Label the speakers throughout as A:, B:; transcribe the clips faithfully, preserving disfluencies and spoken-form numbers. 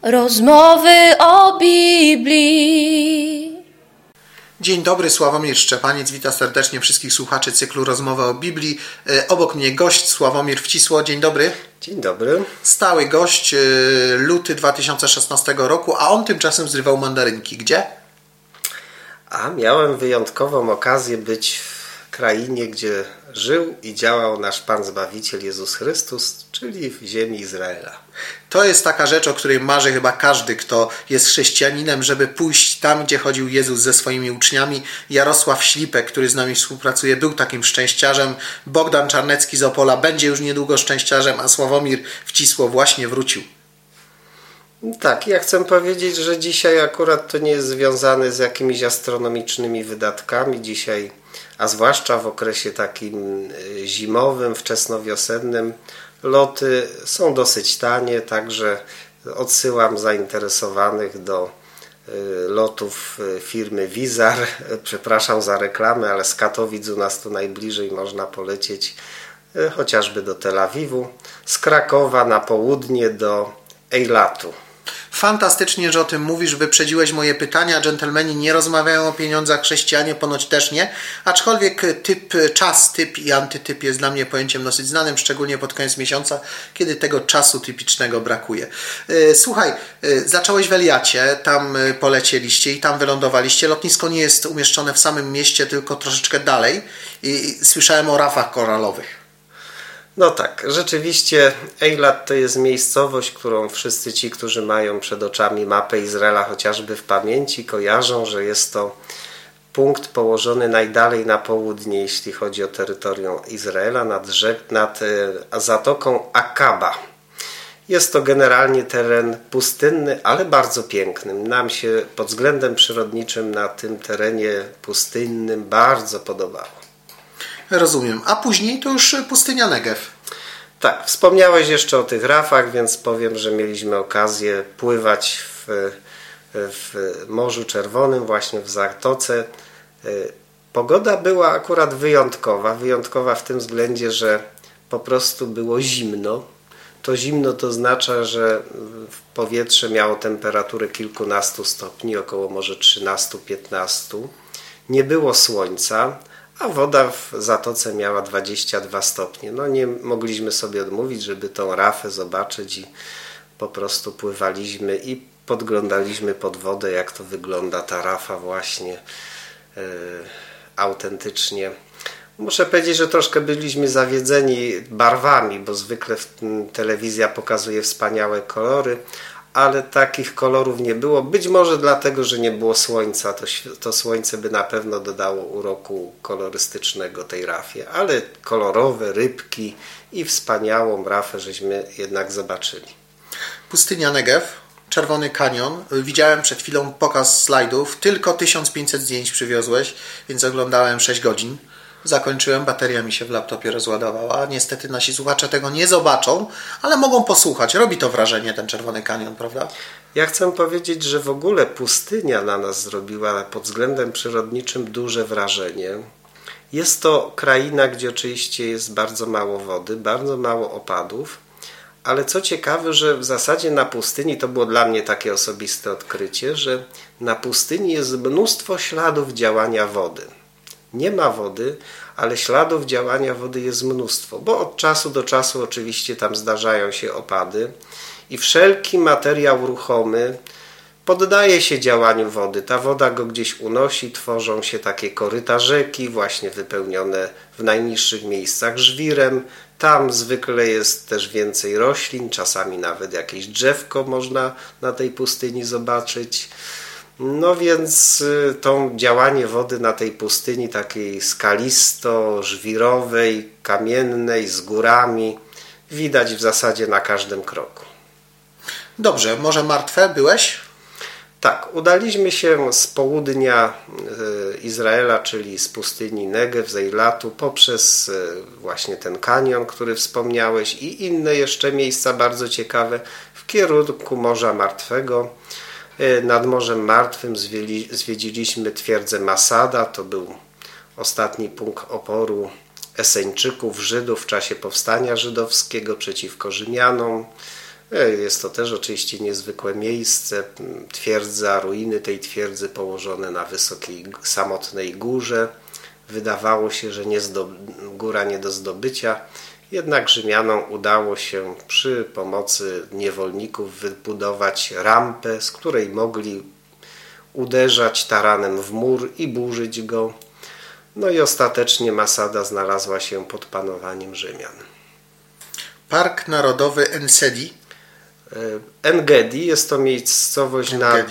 A: Rozmowy o Biblii.
B: Dzień dobry, Sławomir Szczepaniec. Witam serdecznie wszystkich słuchaczy cyklu Rozmowy o Biblii. Obok mnie gość Sławomir Wcisło. Dzień dobry.
C: Dzień dobry.
B: Stały gość, luty dwa tysiące szesnastego roku, a on tymczasem zrywał mandarynki. Gdzie?
C: A miałem wyjątkową okazję być w krainie, gdzie żył i działał nasz Pan Zbawiciel Jezus Chrystus, czyli w ziemi Izraela.
B: To jest taka rzecz, o której marzy chyba każdy, kto jest chrześcijaninem, żeby pójść tam, gdzie chodził Jezus ze swoimi uczniami. Jarosław Ślipek, który z nami współpracuje, był takim szczęściarzem. Bogdan Czarnecki z Opola będzie już niedługo szczęściarzem, a Sławomir Wcisło właśnie wrócił.
C: Tak, ja chcę powiedzieć, że dzisiaj akurat to nie jest związane z jakimiś astronomicznymi wydatkami. Dzisiaj, a zwłaszcza w okresie takim zimowym, wczesnowiosennym, loty są dosyć tanie, także odsyłam zainteresowanych do lotów firmy Wizar. Przepraszam za reklamę, ale z Katowic u nas tu najbliżej można polecieć chociażby do Tel Awiwu, z Krakowa na południe do Eilatu.
B: Fantastycznie, że o tym mówisz, wyprzedziłeś moje pytania. Dżentelmeni nie rozmawiają o pieniądzach, chrześcijanie ponoć też nie, aczkolwiek typ, czas, typ i antytyp jest dla mnie pojęciem dosyć znanym, szczególnie pod koniec miesiąca, kiedy tego czasu typicznego brakuje. Słuchaj, zacząłeś w Eliacie, tam polecieliście i tam wylądowaliście. Lotnisko nie jest umieszczone w samym mieście, tylko troszeczkę dalej i słyszałem o rafach koralowych.
C: No tak, rzeczywiście Eilat to jest miejscowość, którą wszyscy ci, którzy mają przed oczami mapę Izraela chociażby w pamięci, kojarzą, że jest to punkt położony najdalej na południe, jeśli chodzi o terytorium Izraela, nad, rzek, nad Zatoką Akaba. Jest to generalnie teren pustynny, ale bardzo piękny. Nam się pod względem przyrodniczym na tym terenie pustynnym bardzo podobało.
B: Rozumiem. A później to już pustynia Negev.
C: Tak, wspomniałeś jeszcze o tych rafach, więc powiem, że mieliśmy okazję pływać w, w Morzu Czerwonym, właśnie w Zatoce. Pogoda była akurat wyjątkowa. Wyjątkowa w tym względzie, że po prostu było zimno. To zimno to oznacza, że powietrze miało temperaturę kilkunastu stopni, około może trzynastu piętnastu. Nie było słońca, a woda w Zatoce miała dwadzieścia dwa stopnie. No nie mogliśmy sobie odmówić, żeby tą rafę zobaczyć i po prostu pływaliśmy i podglądaliśmy pod wodę, jak to wygląda ta rafa właśnie yy, autentycznie. Muszę powiedzieć, że troszkę byliśmy zawiedzeni barwami, bo zwykle telewizja pokazuje wspaniałe kolory, ale takich kolorów nie było. Być może dlatego, że nie było słońca. To, to słońce by na pewno dodało uroku kolorystycznego tej rafie. Ale kolorowe rybki i wspaniałą rafę żeśmy jednak zobaczyli.
B: Pustynia Negev, Czerwony Kanion. Widziałem przed chwilą pokaz slajdów. Tylko tysiąc pięćset zdjęć przywiozłeś, więc oglądałem sześć godzin. Zakończyłem, bateria mi się w laptopie rozładowała. Niestety nasi słuchacze tego nie zobaczą, ale mogą posłuchać. Robi to wrażenie, ten Czerwony Kanion, prawda?
C: Ja chcę powiedzieć, że w ogóle pustynia na nas zrobiła pod względem przyrodniczym duże wrażenie. Jest to kraina, gdzie oczywiście jest bardzo mało wody, bardzo mało opadów, ale co ciekawe, że w zasadzie na pustyni, to było dla mnie takie osobiste odkrycie, że na pustyni jest mnóstwo śladów działania wody. Nie ma wody, ale śladów działania wody jest mnóstwo, bo od czasu do czasu oczywiście tam zdarzają się opady i wszelki materiał ruchomy poddaje się działaniu wody. Ta woda go gdzieś unosi, tworzą się takie koryta rzeki, właśnie wypełnione w najniższych miejscach żwirem. Tam zwykle jest też więcej roślin, czasami nawet jakieś drzewko można na tej pustyni zobaczyć. No więc to działanie wody na tej pustyni takiej skalisto-żwirowej, kamiennej, z górami widać w zasadzie na każdym kroku.
B: Dobrze, Morze Martwe byłeś?
C: Tak, udaliśmy się z południa Izraela, czyli z pustyni Negev, z Eilatu, poprzez właśnie ten kanion, który wspomniałeś i inne jeszcze miejsca bardzo ciekawe w kierunku Morza Martwego. Nad Morzem Martwym zwiedziliśmy twierdzę Masada, to był ostatni punkt oporu Eseńczyków, Żydów w czasie powstania żydowskiego przeciwko Rzymianom. Jest to też oczywiście niezwykłe miejsce, twierdza, ruiny tej twierdzy położone na wysokiej, samotnej górze. Wydawało się, że nie zdob- góra nie do zdobycia, jednak Rzymianom udało się przy pomocy niewolników wybudować rampę, z której mogli uderzać taranem w mur i burzyć go. No i ostatecznie Masada znalazła się pod panowaniem Rzymian.
B: Park Narodowy En-Sedi.
C: En-Gedi jest to miejscowość nad,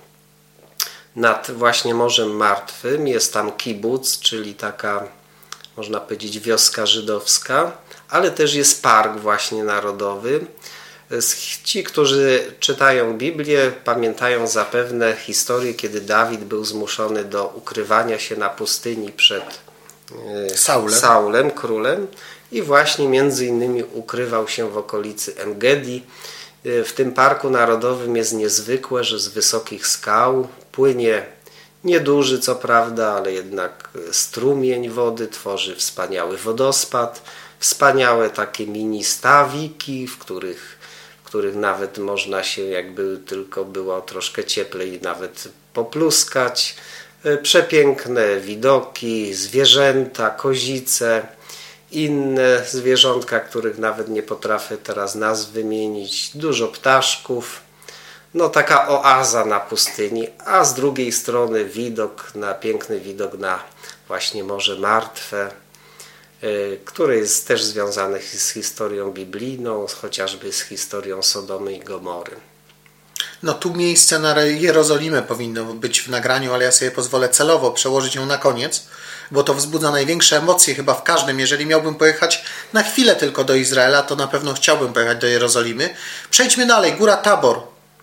C: nad właśnie Morzem Martwym. Jest tam kibuc, czyli taka, można powiedzieć, wioska żydowska, ale też jest park właśnie narodowy. Ci, którzy czytają Biblię, pamiętają zapewne historię, kiedy Dawid był zmuszony do ukrywania się na pustyni przed
B: Saulem,
C: Saulem królem, i właśnie między innymi ukrywał się w okolicy En-Gedi. W tym parku narodowym jest niezwykłe, że z wysokich skał płynie nieduży co prawda, ale jednak strumień wody, tworzy wspaniały wodospad, wspaniałe takie mini stawiki, w których, w których nawet można się, jakby tylko było troszkę cieplej, nawet popluskać. Przepiękne widoki, zwierzęta, kozice, inne zwierzątka, których nawet nie potrafię teraz nazw wymienić, dużo ptaszków, no taka oaza na pustyni, a z drugiej strony widok na piękny widok na właśnie Morze Martwe, yy, które jest też związane z historią biblijną, chociażby z historią Sodomy i Gomory.
B: No tu miejsce na Jerozolimę powinno być w nagraniu, ale ja sobie pozwolę celowo przełożyć ją na koniec, bo to wzbudza największe emocje chyba w każdym. Jeżeli miałbym pojechać na chwilę tylko do Izraela, to na pewno chciałbym pojechać do Jerozolimy. Przejdźmy dalej. Góra Tabor.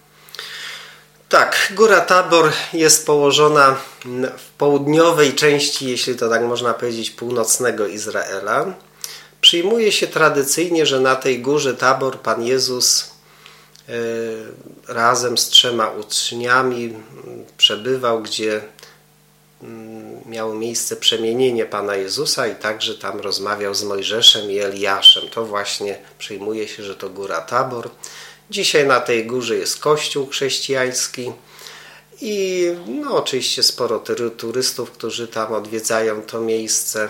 C: Tak, Góra Tabor jest położona w południowej części, jeśli to tak można powiedzieć, północnego Izraela. Przyjmuje się tradycyjnie, że na tej Górze Tabor Pan Jezus yy, razem z trzema uczniami przebywał, gdzie miało miejsce przemienienie Pana Jezusa i także tam rozmawiał z Mojżeszem i Eliaszem. To właśnie przyjmuje się, że to Góra Tabor. Dzisiaj na tej górze jest kościół chrześcijański i no, oczywiście sporo turystów, którzy tam odwiedzają to miejsce.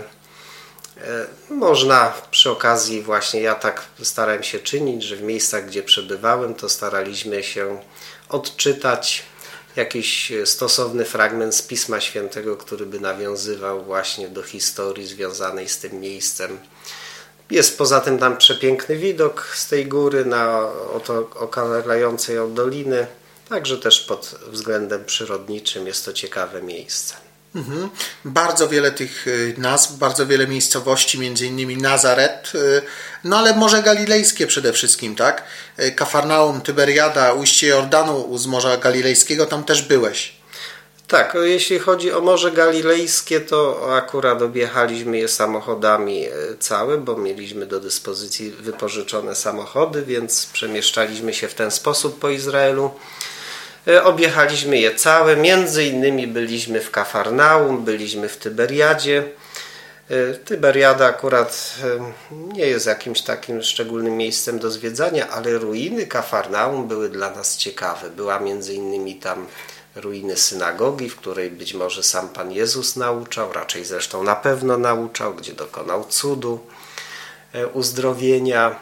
C: Można przy okazji, właśnie ja tak starałem się czynić, że w miejscach, gdzie przebywałem, to staraliśmy się odczytać jakiś stosowny fragment z Pisma Świętego, który by nawiązywał właśnie do historii związanej z tym miejscem. Jest poza tym tam przepiękny widok z tej góry na oto okalającej ją doliny, także też pod względem przyrodniczym jest to ciekawe miejsce.
B: Mhm. Bardzo wiele tych nazw, bardzo wiele miejscowości, między innymi Nazaret, no ale Morze Galilejskie przede wszystkim, tak? Kafarnaum, Tyberiada, ujście Jordanu z Morza Galilejskiego, tam też byłeś.
C: Tak, jeśli chodzi o Morze Galilejskie, to akurat objechaliśmy je samochodami całe, bo mieliśmy do dyspozycji wypożyczone samochody, więc przemieszczaliśmy się w ten sposób po Izraelu. Objechaliśmy je całe, między innymi byliśmy w Kafarnaum, byliśmy w Tyberiadzie. Tyberiada akurat nie jest jakimś takim szczególnym miejscem do zwiedzania, ale ruiny Kafarnaum były dla nas ciekawe. Była między innymi tam ruiny synagogi, w której być może sam Pan Jezus nauczał, raczej zresztą na pewno nauczał, gdzie dokonał cudu uzdrowienia,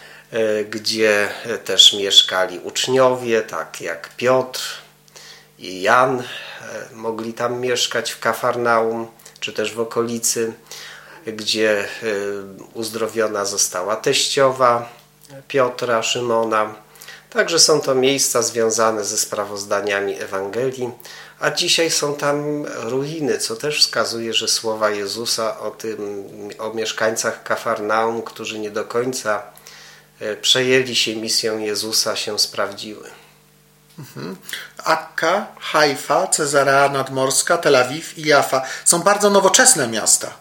C: gdzie też mieszkali uczniowie, tak jak Piotr i Jan, mogli tam mieszkać w Kafarnaum, czy też w okolicy, gdzie uzdrowiona została teściowa Piotra, Szymona. Także są to miejsca związane ze sprawozdaniami Ewangelii, a dzisiaj są tam ruiny, co też wskazuje, że słowa Jezusa o tym, o mieszkańcach Kafarnaum, którzy nie do końca przejęli się misją Jezusa, się sprawdziły.
B: Mhm. Akka, Haifa, Cezarea Nadmorska, Tel Awiw i Jafa są bardzo nowoczesne miasta.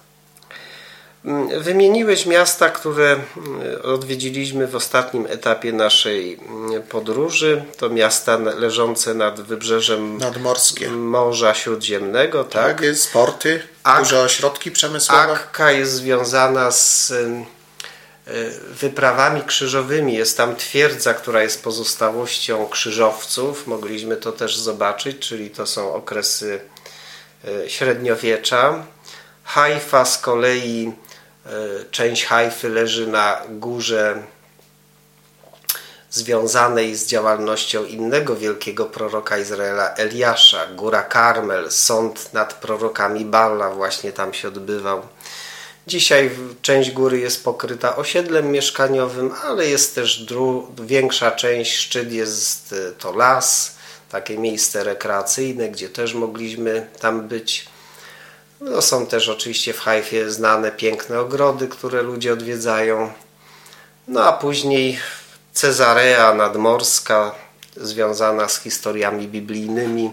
C: Wymieniłeś miasta, które odwiedziliśmy w ostatnim etapie naszej podróży. To miasta leżące nad wybrzeżem
B: nadmorskie
C: Morza Śródziemnego. Tak,
B: tak jest, porty,
C: Ak-
B: duże ośrodki przemysłowe.
C: Akka jest związana z wyprawami krzyżowymi. Jest tam twierdza, która jest pozostałością krzyżowców. Mogliśmy to też zobaczyć, czyli to są okresy średniowiecza. Haifa z kolei, część Haify leży na górze związanej z działalnością innego wielkiego proroka Izraela, Eliasza. Góra Karmel, sąd nad prorokami Balla właśnie tam się odbywał. Dzisiaj część góry jest pokryta osiedlem mieszkaniowym, ale jest też większa część, szczyt jest to las, takie miejsce rekreacyjne, gdzie też mogliśmy tam być. No, są też oczywiście w Haifie znane piękne ogrody, które ludzie odwiedzają. No a później Cezarea nadmorska, związana z historiami biblijnymi.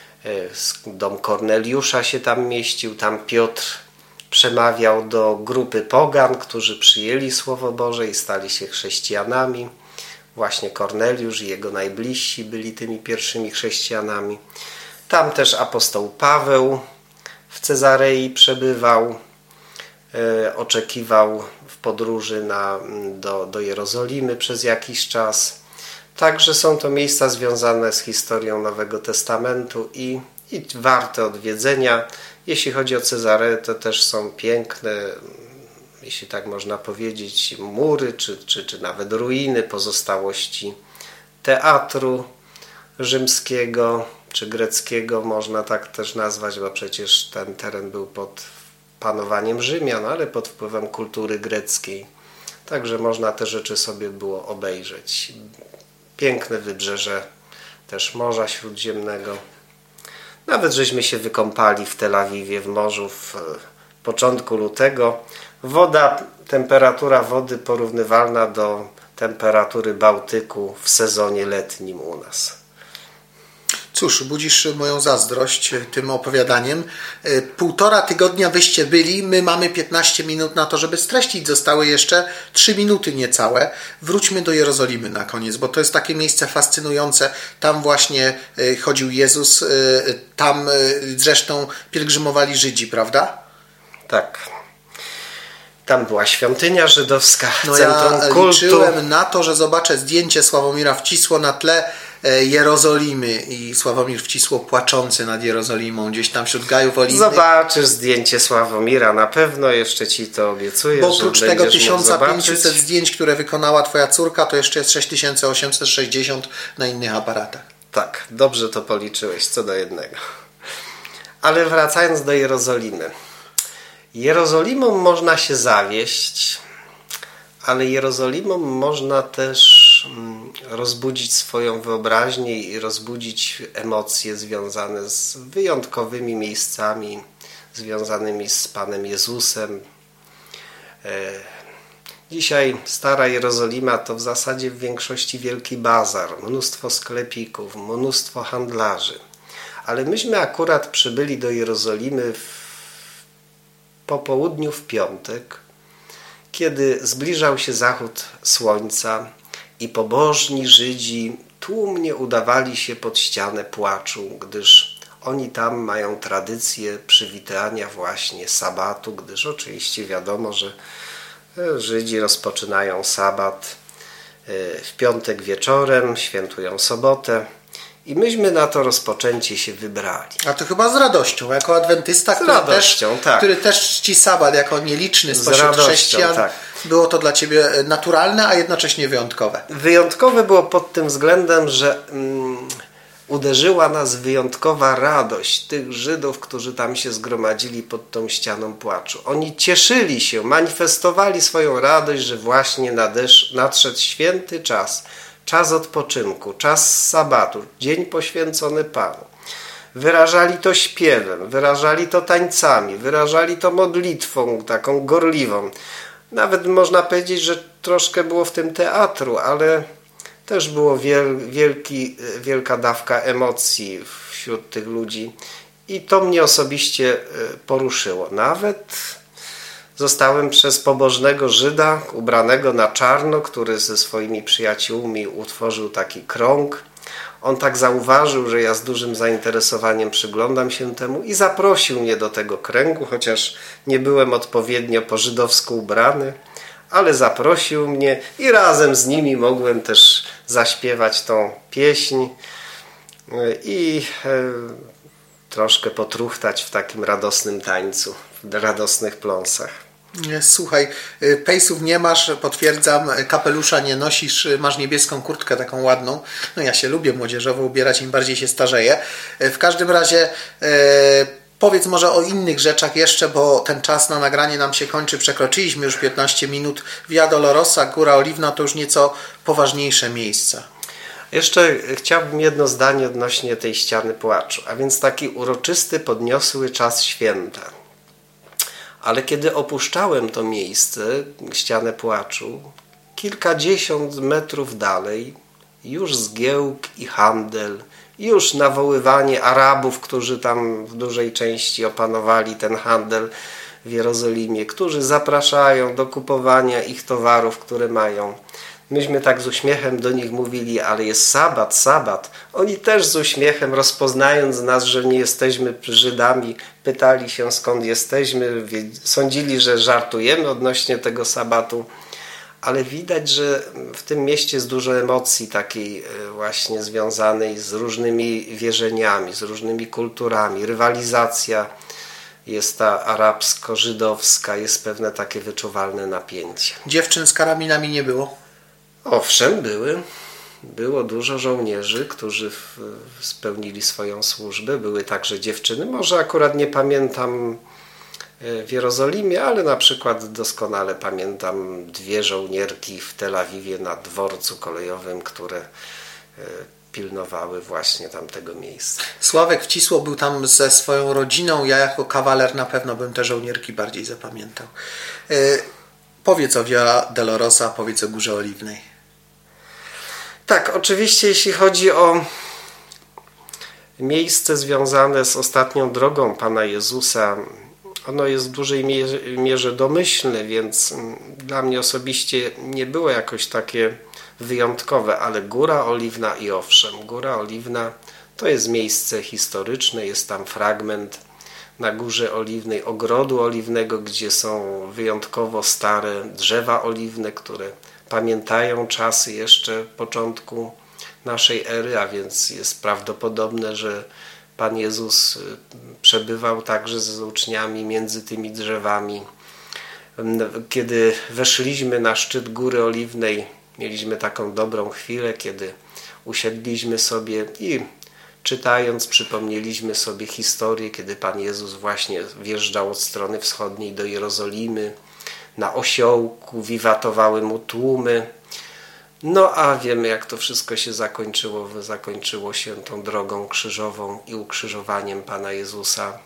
C: Dom Korneliusza się tam mieścił. Tam Piotr przemawiał do grupy pogan, którzy przyjęli Słowo Boże i stali się chrześcijanami. Właśnie Korneliusz i jego najbliżsi byli tymi pierwszymi chrześcijanami. Tam też apostoł Paweł w Cezarei przebywał, e, oczekiwał w podróży na, do, do Jerozolimy przez jakiś czas. Także są to miejsca związane z historią Nowego Testamentu i, i warte odwiedzenia. Jeśli chodzi o Cezareę, to też są piękne, jeśli tak można powiedzieć, mury, czy, czy, czy nawet ruiny, pozostałości teatru rzymskiego, czy greckiego, można tak też nazwać, bo przecież ten teren był pod panowaniem Rzymian, ale pod wpływem kultury greckiej. Także można te rzeczy sobie było obejrzeć. Piękne wybrzeże też Morza Śródziemnego. Nawet żeśmy się wykąpali w Tel Awiwie w morzu w początku lutego. Woda, temperatura wody porównywalna do temperatury Bałtyku w sezonie letnim u nas.
B: Cóż, budzisz moją zazdrość tym opowiadaniem. Półtora tygodnia wyście byli, my mamy piętnaście minut na to, żeby streścić. Zostały jeszcze trzy minuty niecałe. Wróćmy do Jerozolimy na koniec, bo to jest takie miejsce fascynujące. Tam właśnie chodził Jezus, tam zresztą pielgrzymowali Żydzi, prawda?
C: Tak. Tam była świątynia żydowska,
B: no
C: centrum
B: ja
C: kultu.
B: Liczyłem na to, że zobaczę zdjęcie Sławomira wcisło na tle Jerozolimy i Sławomir wcisło płaczący nad Jerozolimą gdzieś tam wśród gajów oliwnych.
C: Zobaczysz zdjęcie Sławomira, na pewno jeszcze ci to obiecuję.
B: Bo oprócz
C: że
B: tego tysiąc pięćset zdjęć, które wykonała twoja córka, to jeszcze jest sześć tysięcy osiemset sześćdziesiąt na innych aparatach.
C: Tak, dobrze to policzyłeś, co do jednego. Ale wracając do Jerozolimy. Jerozolimą można się zawieść, ale Jerozolimą można też rozbudzić swoją wyobraźnię i rozbudzić emocje związane z wyjątkowymi miejscami, związanymi z Panem Jezusem. Dzisiaj Stara Jerozolima to w zasadzie w większości wielki bazar, mnóstwo sklepików, mnóstwo handlarzy. Ale myśmy akurat przybyli do Jerozolimy w po południu w piątek, kiedy zbliżał się zachód słońca i pobożni Żydzi tłumnie udawali się pod ścianę płaczu, gdyż oni tam mają tradycję przywitania właśnie sabatu, gdyż oczywiście wiadomo, że Żydzi rozpoczynają sabat w piątek wieczorem, świętują sobotę. I myśmy na to rozpoczęcie się wybrali.
B: A to chyba z radością, jako adwentysta, który,
C: radością,
B: też,
C: tak.
B: który też czci sabat jako nieliczny spośród
C: radością,
B: chrześcijan.
C: tak.
B: Było to dla ciebie naturalne, a jednocześnie wyjątkowe.
C: Wyjątkowe było pod tym względem, że mm, uderzyła nas wyjątkowa radość tych Żydów, którzy tam się zgromadzili pod tą ścianą płaczu. Oni cieszyli się, manifestowali swoją radość, że właśnie nadesz, nadszedł święty czas. Czas odpoczynku, czas sabatu, dzień poświęcony Panu. Wyrażali to śpiewem, wyrażali to tańcami, wyrażali to modlitwą taką gorliwą. Nawet można powiedzieć, że troszkę było w tym teatru, ale też było wiel, wielki, wielka dawka emocji wśród tych ludzi. I to mnie osobiście poruszyło. Nawet zostałem przez pobożnego Żyda ubranego na czarno, który ze swoimi przyjaciółmi utworzył taki krąg. On tak zauważył, że ja z dużym zainteresowaniem przyglądam się temu i zaprosił mnie do tego kręgu, chociaż nie byłem odpowiednio po żydowsku ubrany, ale zaprosił mnie i razem z nimi mogłem też zaśpiewać tą pieśń i troszkę potruchtać w takim radosnym tańcu, w radosnych pląsach.
B: Słuchaj, pejsów nie masz, potwierdzam, kapelusza nie nosisz, masz niebieską kurtkę taką ładną. No ja się lubię młodzieżowo ubierać, im bardziej się starzeję. W każdym razie e, powiedz może o innych rzeczach jeszcze, bo ten czas na nagranie nam się kończy. Przekroczyliśmy już piętnaście minut. Via Dolorosa, Góra Oliwna to już nieco poważniejsze miejsca.
C: Jeszcze chciałbym jedno zdanie odnośnie tej ściany płaczu, a więc taki uroczysty, podniosły czas święta. Ale kiedy opuszczałem to miejsce, ścianę płaczu, kilkadziesiąt metrów dalej, już zgiełk i handel, już nawoływanie Arabów, którzy tam w dużej części opanowali ten handel w Jerozolimie, którzy zapraszają do kupowania ich towarów, które mają. Myśmy tak z uśmiechem do nich mówili, ale jest sabat, sabat. Oni też z uśmiechem, rozpoznając nas, że nie jesteśmy Żydami, pytali się, skąd jesteśmy, sądzili, że żartujemy odnośnie tego sabatu, ale widać, że w tym mieście jest dużo emocji takiej właśnie związanej z różnymi wierzeniami, z różnymi kulturami, rywalizacja jest ta arabsko-żydowska, jest pewne takie wyczuwalne napięcie.
B: Dziewczyn z karabinami nie było?
C: Owszem, były. Było dużo żołnierzy, którzy spełnili swoją służbę. Były także dziewczyny. Może akurat nie pamiętam w Jerozolimie, ale na przykład doskonale pamiętam dwie żołnierki w Tel Awiwie na dworcu kolejowym, które pilnowały właśnie tamtego miejsca.
B: Sławek Wcisło był tam ze swoją rodziną. Ja jako kawaler na pewno bym te żołnierki bardziej zapamiętał. Powiedz o Via Dolorosa, powiedz o Górze Oliwnej.
C: Tak, oczywiście jeśli chodzi o miejsce związane z ostatnią drogą Pana Jezusa, ono jest w dużej mierze domyślne, więc dla mnie osobiście nie było jakoś takie wyjątkowe, ale Góra Oliwna i owszem, Góra Oliwna to jest miejsce historyczne, jest tam fragment na Górze Oliwnej ogrodu oliwnego, gdzie są wyjątkowo stare drzewa oliwne, które pamiętają czasy jeszcze początku naszej ery, a więc jest prawdopodobne, że Pan Jezus przebywał także z uczniami między tymi drzewami. Kiedy weszliśmy na szczyt Góry Oliwnej, mieliśmy taką dobrą chwilę, kiedy usiedliśmy sobie i czytając, przypomnieliśmy sobie historię, kiedy Pan Jezus właśnie wjeżdżał od strony wschodniej do Jerozolimy. Na osiołku wiwatowały mu tłumy. No a wiemy, jak to wszystko się zakończyło. Zakończyło się tą drogą krzyżową i ukrzyżowaniem Pana Jezusa.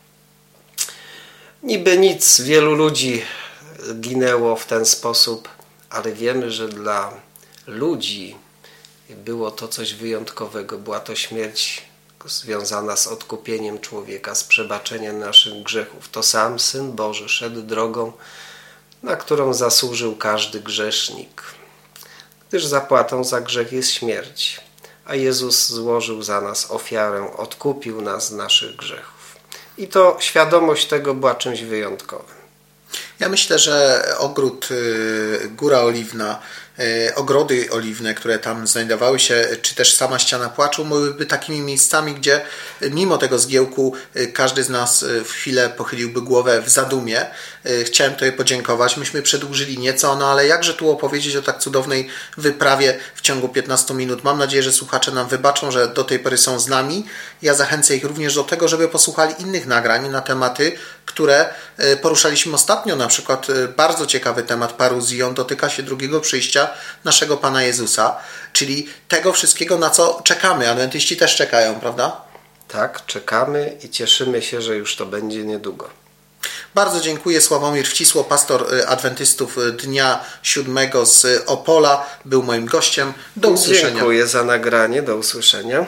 C: Niby nic, wielu ludzi ginęło w ten sposób, ale wiemy, że dla ludzi było to coś wyjątkowego. Była to śmierć związana z odkupieniem człowieka, z przebaczeniem naszych grzechów. To sam Syn Boży szedł drogą, na którą zasłużył każdy grzesznik, gdyż zapłatą za grzech jest śmierć, a Jezus złożył za nas ofiarę, odkupił nas z naszych grzechów. I to świadomość tego była czymś wyjątkowym.
B: Ja myślę, że ogród Góra Oliwna, ogrody oliwne, które tam znajdowały się, czy też sama ściana płaczu, byłyby takimi miejscami, gdzie mimo tego zgiełku każdy z nas w chwilę pochyliłby głowę w zadumie. Chciałem Tobie podziękować. Myśmy przedłużyli nieco, no ale jakże tu opowiedzieć o tak cudownej wyprawie w ciągu piętnastu minut. Mam nadzieję, że słuchacze nam wybaczą, że do tej pory są z nami. Ja zachęcę ich również do tego, żeby posłuchali innych nagrań na tematy, które poruszaliśmy ostatnio. Na przykład bardzo ciekawy temat paruzji. On dotyka się drugiego przyjścia naszego Pana Jezusa, czyli tego wszystkiego, na co czekamy. Adwentyści też czekają, prawda?
C: Tak, czekamy i cieszymy się, że już to będzie niedługo.
B: Bardzo dziękuję. Sławomir Wcisło, pastor adwentystów Dnia Siódmego z Opola, był moim gościem. Do usłyszenia.
C: Dziękuję za nagranie. Do usłyszenia.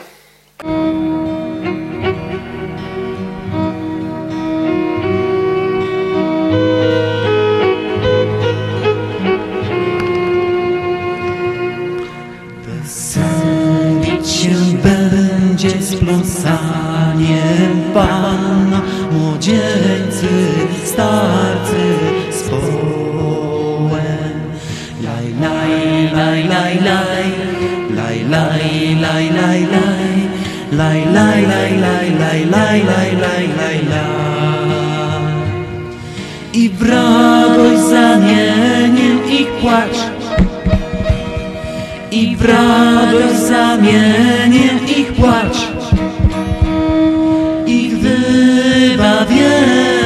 D: Będzie z pląsaniem Pana, młodzieńcy, starcy z połem. Laj, laj, laj, laj, laj, laj, laj, laj, laj, laj. I w radość zamienię ich płacz, i w radość zamienię ich płacz, ich wybawię.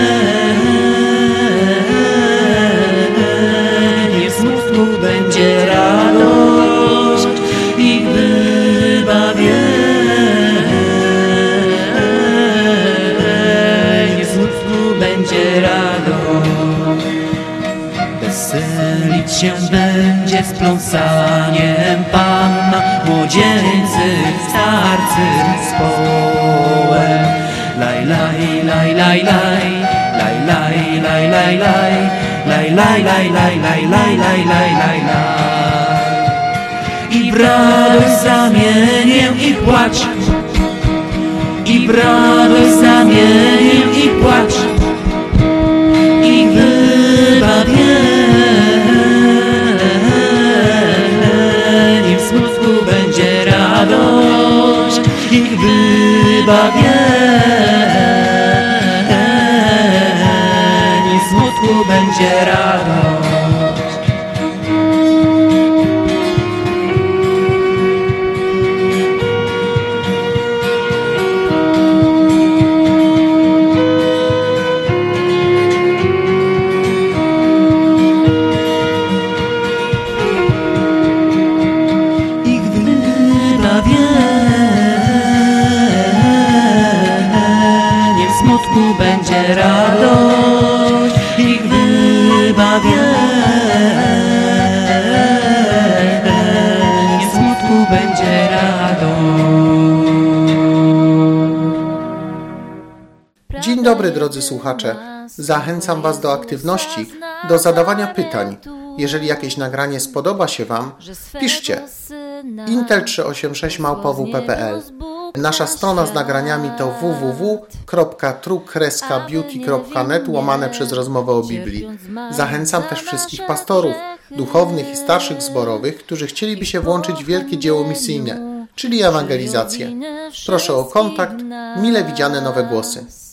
D: Będzie radość, ich wybawienie, znów będzie radość. Weselić się będzie z pląsaniem Panna, młodzieńcy, starcy z połem. Laj, laj, laj, laj, laj, laj, laj, laj, laj, laj. Laj, laj, laj, laj, laj, laj, laj, laj, laj, laj. I w radość zamienię ich płacz, i w radość zamienię ich płacz, ich wybawienie, w smutku będzie radość, ich wybawienie. Będzie radość. Ich wybawienie, w smutku będzie radość. Ich wybawienie, w smutku będzie radość.
B: Dzień dobry, drodzy słuchacze. Zachęcam Was do aktywności, do zadawania pytań. Jeżeli jakieś nagranie spodoba się Wam, piszcie intel trzysta osiemdziesiąt sześć małpa w p kropka p l. Nasza strona z nagraniami to w w w kropka true beauty kropka net łamane przez rozmowę o Biblii. Zachęcam też wszystkich pastorów, duchownych i starszych zborowych, którzy chcieliby się włączyć w wielkie dzieło misyjne, czyli ewangelizację. Proszę o kontakt, mile widziane nowe głosy.